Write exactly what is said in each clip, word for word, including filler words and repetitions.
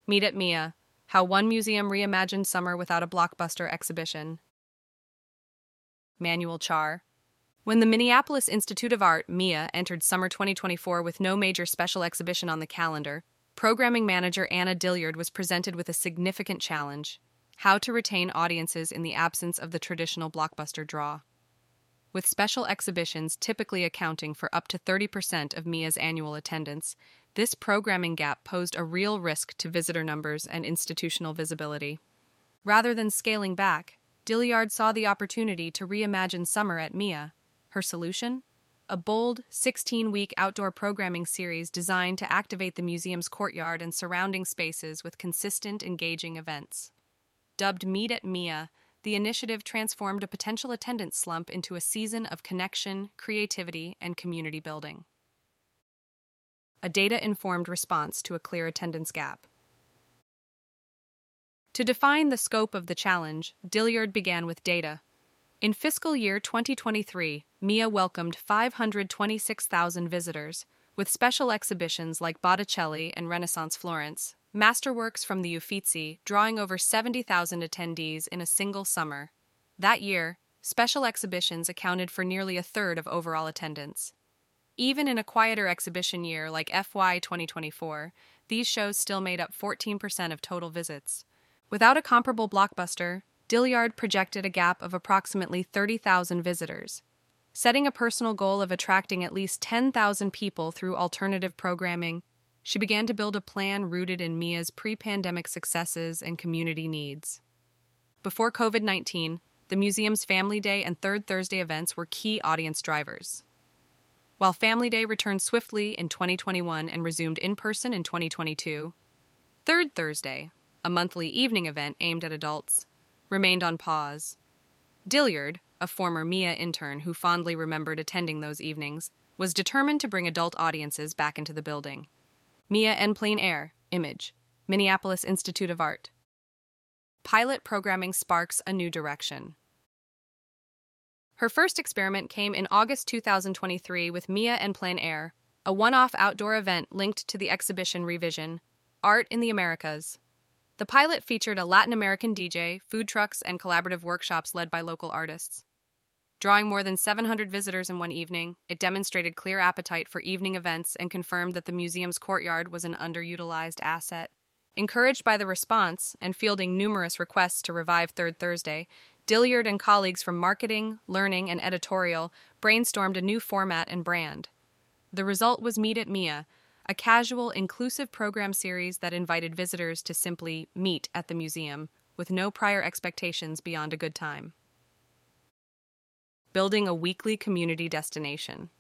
Meet at Mia, How One Museum Reimagined Summer Without a Blockbuster Exhibition. Manuel Char. When the Minneapolis Institute of Art, MIA, entered summer twenty twenty-four with no major special exhibition on the calendar, programming manager Anna Dilliard was presented with a significant challenge: how to retain audiences in the absence of the traditional blockbuster draw. With special exhibitions typically accounting for up to thirty percent of MIA's annual attendance, this programming gap posed a real risk to visitor numbers and institutional visibility. Rather than scaling back, Dilliard saw the opportunity to reimagine summer at MIA. Her solution? A bold, sixteen-week outdoor programming series designed to activate the museum's courtyard and surrounding spaces with consistent, engaging events. Dubbed Meet at MIA, the initiative transformed a potential attendance slump into a season of connection, creativity, and community building. A data-informed response to a clear attendance gap. To define the scope of the challenge, Dilliard began with data. In fiscal year twenty twenty-three, MIA welcomed five hundred twenty-six thousand visitors, with special exhibitions like Botticelli and Renaissance Florence, masterworks from the Uffizi, drawing over seventy thousand attendees in a single summer. That year, special exhibitions accounted for nearly a third of overall attendance. Even in a quieter exhibition year like F Y twenty twenty-four, these shows still made up fourteen percent of total visits. Without a comparable blockbuster, Dilliard projected a gap of approximately thirty thousand visitors. Setting a personal goal of attracting at least ten thousand people through alternative programming, she began to build a plan rooted in MIA's pre-pandemic successes and community needs. Before COVID nineteen, the museum's Family Day and Third Thursday events were key audience drivers. While Family Day returned swiftly in twenty twenty-one and resumed in person in twenty twenty-two, Third Thursday, a monthly evening event aimed at adults, remained on pause. Dilliard, a former MIA intern who fondly remembered attending those evenings, was determined to bring adult audiences back into the building. MIA en plein air, Image, Minneapolis Institute of Art. Pilot programming sparks a new direction. Her first experiment came in August two thousand twenty-three with MIA en plein air, a one-off outdoor event linked to the exhibition Revision, Art in the Americas. The pilot featured a Latin American D J, food trucks, and collaborative workshops led by local artists. Drawing more than seven hundred visitors in one evening, it demonstrated clear appetite for evening events and confirmed that the museum's courtyard was an underutilized asset. Encouraged by the response and fielding numerous requests to revive Third Thursday, Dilliard and colleagues from marketing, learning, and editorial brainstormed a new format and brand. The result was Meet at MIA, a casual, inclusive program series that invited visitors to simply meet at the museum, with no prior expectations beyond a good time. Building a weekly community destination.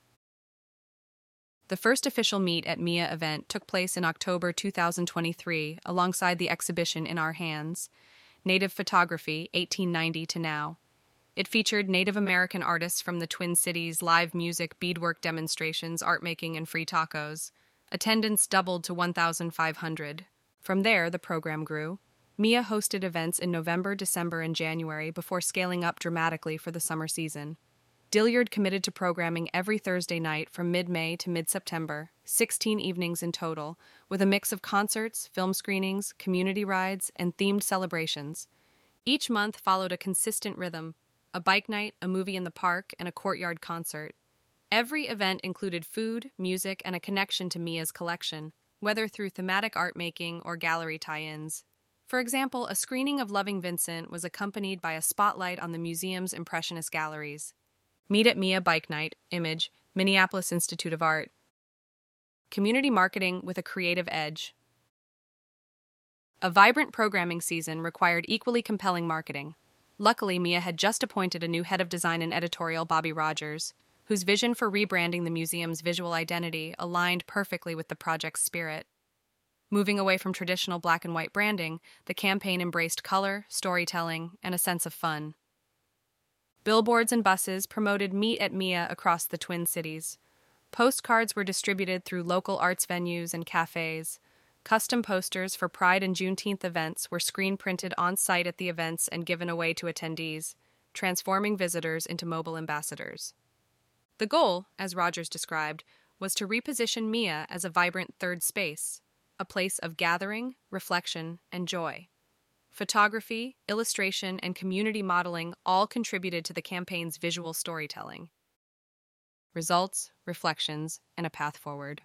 The first official Meet at MIA event took place in October two thousand twenty-three alongside the exhibition In Our Hands, Native Photography, eighteen ninety to Now. It featured Native American artists from the Twin Cities, live music, beadwork demonstrations, art making, and free tacos. Attendance doubled to one thousand five hundred. From there, the program grew. MIA hosted events in November, December, and January before scaling up dramatically for the summer season. Dilliard committed to programming every Thursday night from mid-May to mid-September, sixteen evenings in total, with a mix of concerts, film screenings, community rides, and themed celebrations. Each month followed a consistent rhythm: a bike night, a movie in the park, and a courtyard concert. Every event included food, music, and a connection to MIA's collection, whether through thematic art making or gallery tie-ins. For example, a screening of Loving Vincent was accompanied by a spotlight on the museum's Impressionist galleries. Meet at MIA Bike Night, Image, Minneapolis Institute of Art. Community marketing with a creative edge. A vibrant programming season required equally compelling marketing. Luckily, MIA had just appointed a new head of design and editorial, Bobby Rogers, whose vision for rebranding the museum's visual identity aligned perfectly with the project's spirit. Moving away from traditional black and white branding, the campaign embraced color, storytelling, and a sense of fun. Billboards and buses promoted Meet at MIA across the Twin Cities. Postcards were distributed through local arts venues and cafes. Custom posters for Pride and Juneteenth events were screen-printed on-site at the events and given away to attendees, transforming visitors into mobile ambassadors. The goal, as Rogers described, was to reposition MIA as a vibrant third space, a place of gathering, reflection, and joy. Photography, illustration, and community modeling all contributed to the campaign's visual storytelling. Results, reflections, and a path forward.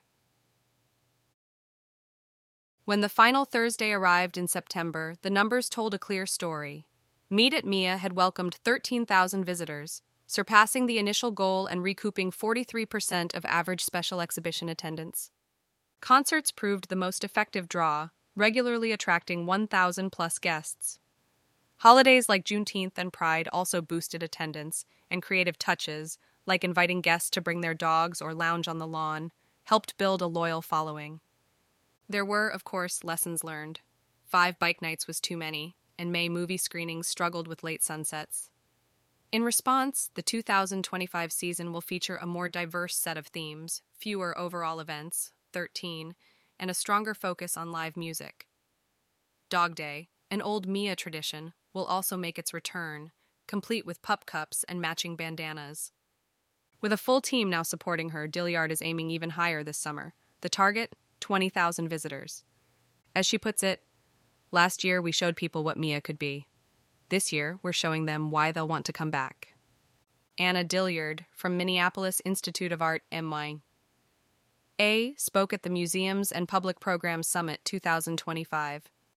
When the final Thursday arrived in September, the numbers told a clear story. Meet at Mia had welcomed thirteen thousand visitors, surpassing the initial goal and recouping forty-three percent of average special exhibition attendance. Concerts proved the most effective draw, regularly attracting one thousand plus guests. Holidays like Juneteenth and Pride also boosted attendance, and creative touches, like inviting guests to bring their dogs or lounge on the lawn, helped build a loyal following. There were, of course, lessons learned. Five bike nights was too many, and May movie screenings struggled with late sunsets. In response, the two thousand twenty-five season will feature a more diverse set of themes, fewer overall events, thirteen, and a stronger focus on live music. Dog Day, an old Mia tradition, will also make its return, complete with pup cups and matching bandanas. With a full team now supporting her, Dilliard is aiming even higher this summer. The target? twenty thousand visitors. As she puts it, last year we showed people what Mia could be. This year, we're showing them why they'll want to come back. Anna Dilliard, from Minneapolis Institute of Art, M Y. A spoke at the Museums and Public Programs Summit two thousand twenty-five.